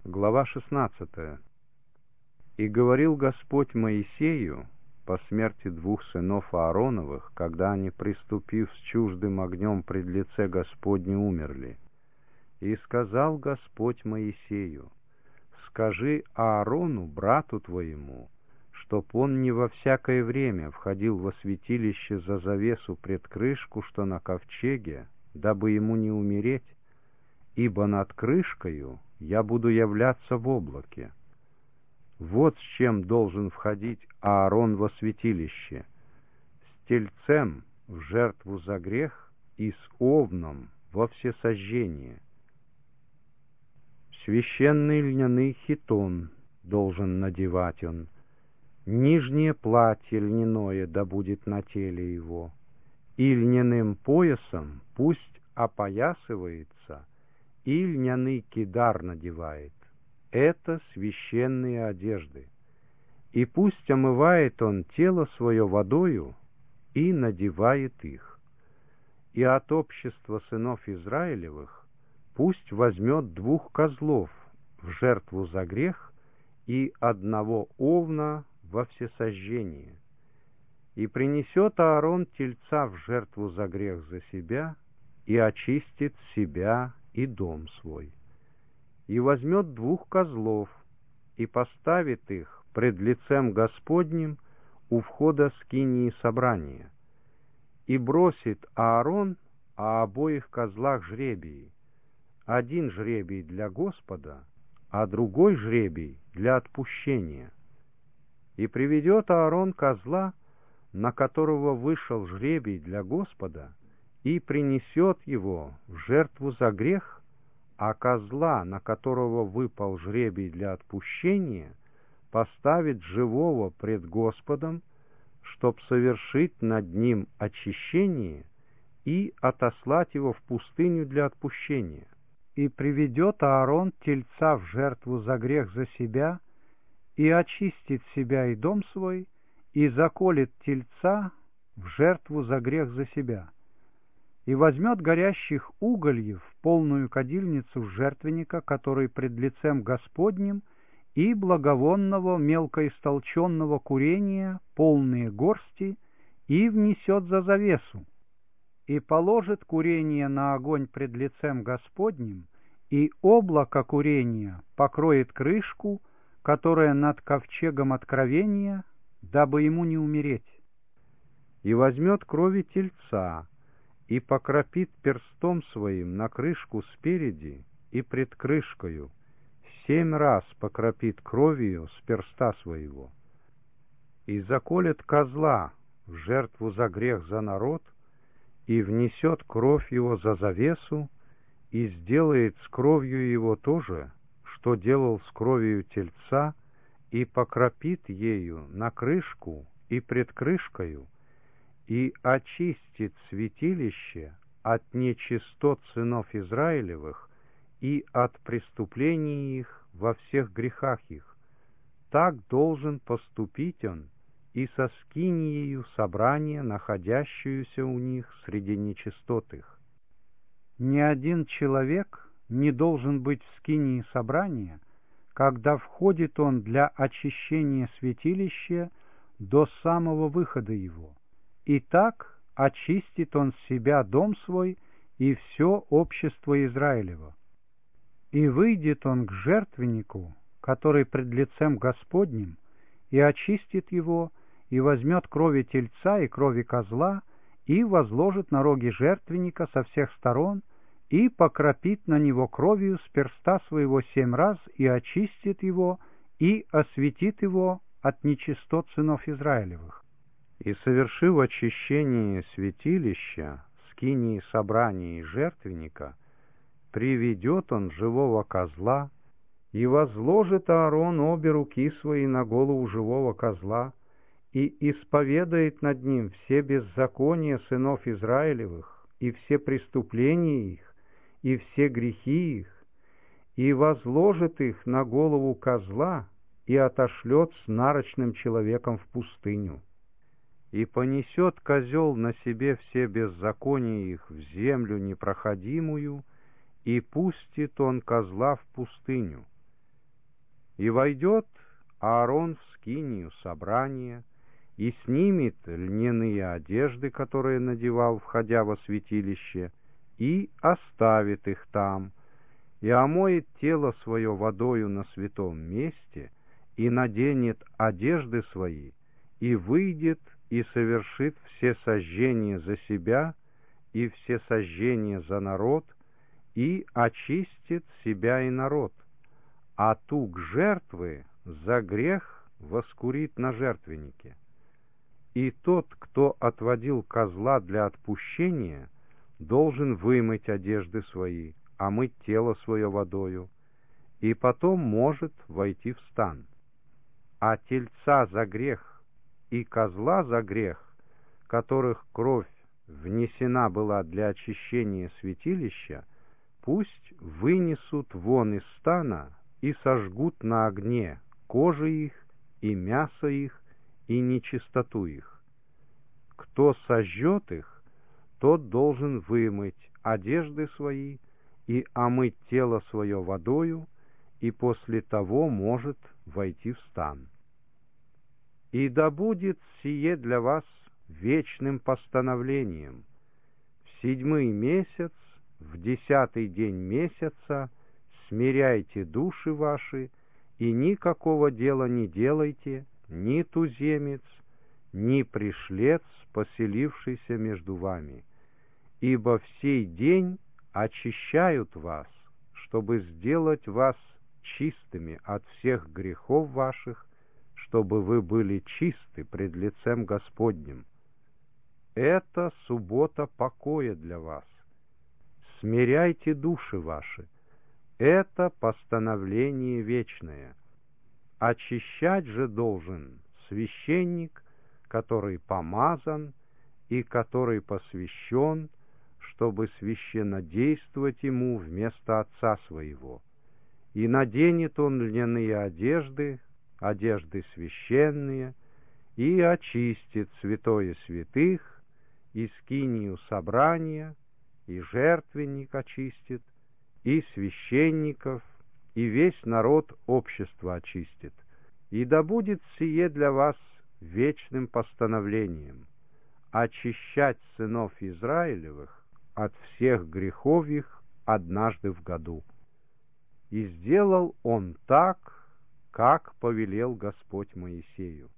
Глава 16. «И говорил Господь Моисею по смерти двух сынов Аароновых, когда они, приступив с чуждым огнем пред лице Господне, умерли. И сказал Господь Моисею: скажи Аарону, брату твоему, чтоб он не во всякое время входил во святилище за завесу пред крышку, что на ковчеге, дабы ему не умереть, ибо над крышкою я буду являться в облаке. Вот с чем должен входить Аарон во святилище: с тельцем в жертву за грех и с овном во всесожжение. Священный льняный хитон должен надевать он, нижнее платье льняное да будет на теле его, и льняным поясом пусть опоясывается, и льняный кидар надевает. Это священные одежды. И пусть омывает он тело свое водою и надевает их. И от общества сынов Израилевых пусть возьмет 2 козлов в жертву за грех и 1 овна во всесожжение. И принесет Аарон тельца в жертву за грех за себя, и очистит себя и дом свой. И возьмет 2 козлов, и поставит их пред лицем Господним у входа скинии собрания. И бросит Аарон о обоих козлах жребии: 1 жребий для Господа, а другой жребий для отпущения. И приведет Аарон козла, на которого вышел жребий для Господа, и принесет его в жертву за грех, а козла, на которого выпал жребий для отпущения, поставит живого пред Господом, чтоб совершить над ним очищение и отослать его в пустыню для отпущения. И приведет Аарон тельца в жертву за грех за себя, и очистит себя и дом свой, и заколет тельца в жертву за грех за себя. И возьмет горящих угольев полную кадильницу жертвенника, который пред лицем Господним, и благовонного мелкоистолченного курения полные горсти, и внесет за завесу. И положит курение на огонь пред лицем Господним, и облако курения покроет крышку, которая над ковчегом откровения, дабы ему не умереть. И возьмет крови тельца, и покропит перстом своим на крышку спереди и пред крышкою, 7 раз покропит кровью с перста своего. И заколет козла в жертву за грех за народ, и внесет кровь его за завесу, и сделает с кровью его то же, что делал с кровью тельца, и покропит ею на крышку и пред крышкою, и очистит святилище от нечистот сынов Израилевых и от преступлений их во всех грехах их. Так должен поступить он и со скиниею собрания, находящуюся у них среди нечистот их. Ни один человек не должен быть в скинии собрания, когда входит он для очищения святилища до самого выхода его. И так очистит он себя, дом свой, и все общество Израилева. И выйдет он к жертвеннику, который пред лицем Господним, и очистит его, и возьмет крови тельца и крови козла, и возложит на роги жертвенника со всех сторон, и покропит на него кровью с перста своего 7 раз, и очистит его, и осветит его от нечистот сынов Израилевых. И, совершив очищение святилища, скинии собрания и жертвенника, приведет он живого козла, и возложит Аарон обе руки свои на голову живого козла, и исповедает над ним все беззакония сынов Израилевых, и все преступления их, и все грехи их, и возложит их на голову козла, и отошлет с нарочным человеком в пустыню. И понесет козел на себе все беззакония их в землю непроходимую, и пустит он козла в пустыню. И войдет Аарон в скинию собрания, и снимет льняные одежды, которые надевал, входя во святилище, и оставит их там, и омоет тело свое водою на святом месте, и наденет одежды свои, и выйдет, и совершит все сожжения за себя, и все сожжения за народ, и очистит себя и народ, а тук жертвы за грех воскурит на жертвеннике. И тот, кто отводил козла для отпущения, должен вымыть одежды свои, омыть тело свое водою, и потом может войти в стан. А тельца за грех и козла за грех, которых кровь внесена была для очищения святилища, пусть вынесут вон из стана и сожгут на огне кожи их и мясо их и нечистоту их. Кто сожжет их, тот должен вымыть одежды свои и омыть тело свое водою, и после того может войти в стан. И да будет сие для вас вечным постановлением: в 7-й месяц, в 10-й день месяца смиряйте души ваши, и никакого дела не делайте, ни туземец, ни пришлец, поселившийся между вами, ибо в сей день очищают вас, чтобы сделать вас чистыми от всех грехов ваших, чтобы вы были чисты пред лицем Господним. Это суббота покоя для вас. Смиряйте души ваши. Это постановление вечное. Очищать же должен священник, который помазан и который посвящен, чтобы священнодействовать ему вместо отца своего. И наденет он льняные одежды, одежды священные, и очистит святое святых, и скинию собрания, и жертвенник очистит, и священников, и весь народ общества очистит. И да будет сие для вас вечным постановлением: очищать сынов Израилевых от всех грехов их однажды в году. И сделал он так, как повелел Господь Моисею.